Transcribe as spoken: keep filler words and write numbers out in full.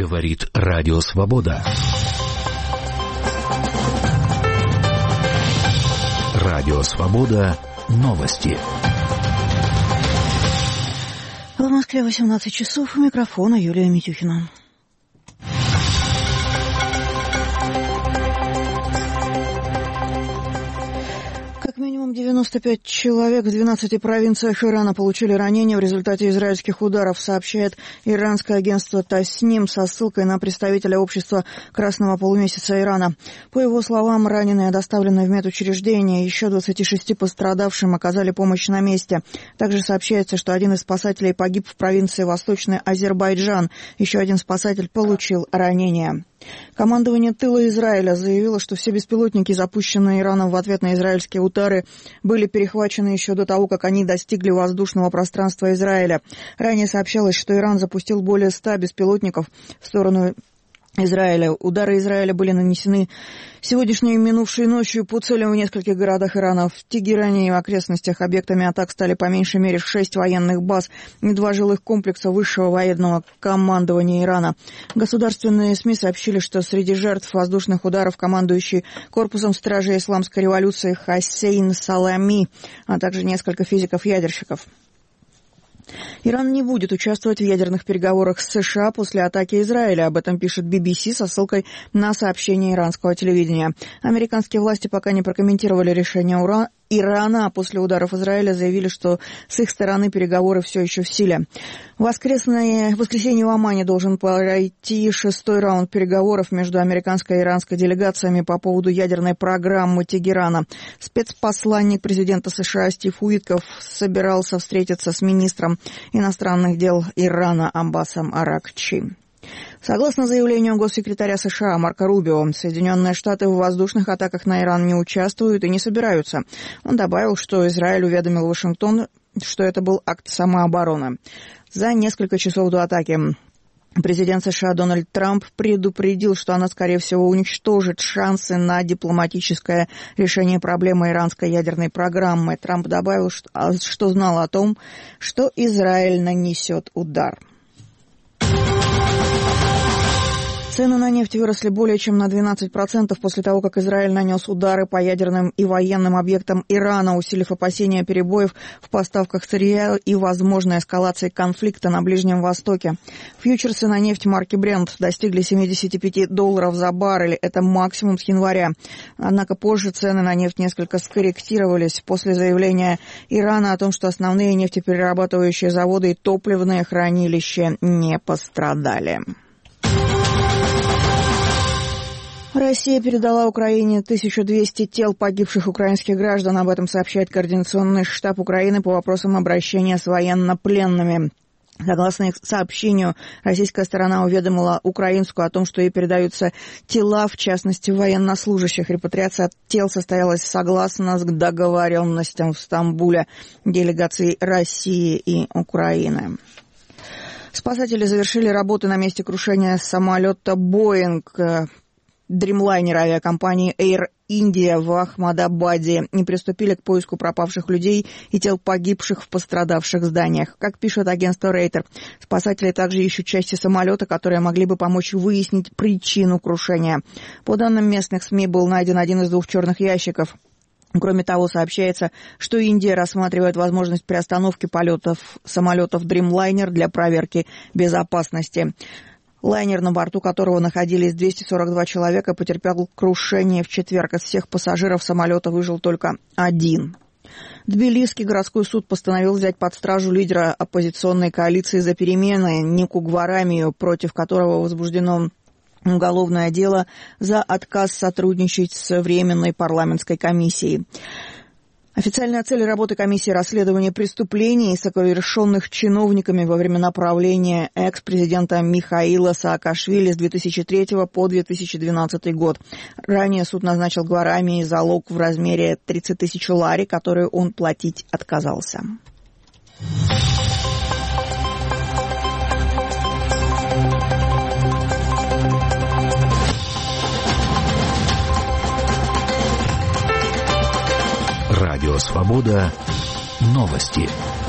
Говорит Радио Свобода. Радио Свобода. Новости. В Москве восемнадцать часов. У микрофона Юлия Митюхина. девяносто пять человек в двенадцати провинциях Ирана получили ранения в результате израильских ударов, сообщает иранское агентство Тасним со ссылкой на представителя общества Красного полумесяца Ирана. По его словам, раненые доставлены в медучреждение, еще двадцати шести пострадавшим оказали помощь на месте. Также сообщается, что один из спасателей погиб в провинции Восточный Азербайджан, еще один спасатель получил ранения. Командование тыла Израиля заявило, что все беспилотники, запущенные Ираном в ответ на израильские удары, были перехвачены еще до того, как они достигли воздушного пространства Израиля. Ранее сообщалось, что Иран запустил более ста беспилотников в сторону Израиля. Удары Израиля были нанесены сегодняшней и минувшей ночью по целям в нескольких городах Ирана. В Тегеране и в окрестностях объектами атак стали по меньшей мере шесть военных баз и два жилых комплекса высшего военного командования Ирана. Государственные СМИ сообщили, что среди жертв воздушных ударов командующий корпусом стражей исламской революции Хасейн Салами, а также несколько физиков-ядерщиков. Иран не будет участвовать в ядерных переговорах с США после атаки Израиля. Об этом пишет би би си со ссылкой на сообщение иранского телевидения. Американские власти пока не прокомментировали решение Ура... Ирана, а после ударов Израиля заявили, что с их стороны переговоры все еще в силе. В воскресное... воскресенье в Омане должен пройти шестой раунд переговоров между американской и иранской делегациями по поводу ядерной программы Тегерана. Спецпосланник президента США Стив Уитков собирался встретиться с министром иностранных дел Ирана Аббасом Аракчи. Согласно заявлению госсекретаря США Марко Рубио, Соединенные Штаты в воздушных атаках на Иран не участвуют и не собираются. Он добавил, что Израиль уведомил Вашингтон, что это был акт самообороны. За несколько часов до атаки президент США Дональд Трамп предупредил, что она, скорее всего, уничтожит шансы на дипломатическое решение проблемы иранской ядерной программы. Трамп добавил, что, что знал о том, что Израиль нанесет удар. Цены на нефть выросли более чем на двенадцать процентов после того, как Израиль нанес удары по ядерным и военным объектам Ирана, усилив опасения перебоев в поставках сырья и возможной эскалации конфликта на Ближнем Востоке. Фьючерсы на нефть марки Brent достигли семьдесят пять долларов за баррель. Это максимум с января. Однако позже цены на нефть несколько скорректировались после заявления Ирана о том, что основные нефтеперерабатывающие заводы и топливные хранилища не пострадали. Россия передала Украине тысячу двести тел погибших украинских граждан. Об этом сообщает Координационный штаб Украины по вопросам обращения с военнопленными. Согласно их сообщению, российская сторона уведомила украинскую о том, что ей передаются тела, в частности, военнослужащих. Репатриация тел состоялась согласно с договоренностям в Стамбуле делегаций России и Украины. Спасатели завершили работы на месте крушения самолета «Боинг» дримлайнера авиакомпании Air India в Ахмадабаде и приступили к поиску пропавших людей и тел погибших в пострадавших зданиях. Как пишет агентство Рейтер, спасатели также ищут части самолета, которые могли бы помочь выяснить причину крушения. По данным местных СМИ, был найден один из двух черных ящиков. Кроме того, сообщается, что Индия рассматривает возможность приостановки полетов самолетов Dreamliner для проверки безопасности. Лайнер, на борту которого находились двести сорок два человека, потерпел крушение в четверг. Из всех пассажиров самолета выжил только один. Тбилисский городской суд постановил взять под стражу лидера оппозиционной коалиции «За перемены» Нику Гварамию, против которого возбуждено уголовное дело за отказ сотрудничать с Временной парламентской комиссией. Официальная цель работы комиссии расследования преступлений, совершенных чиновниками во времена правления экс-президента Михаила Саакашвили с две тысячи третьего по две тысячи двенадцатый год. Ранее суд назначил Гварамии залог в размере тридцать тысяч лари, который он платить отказался. Радио Свобода. Новости.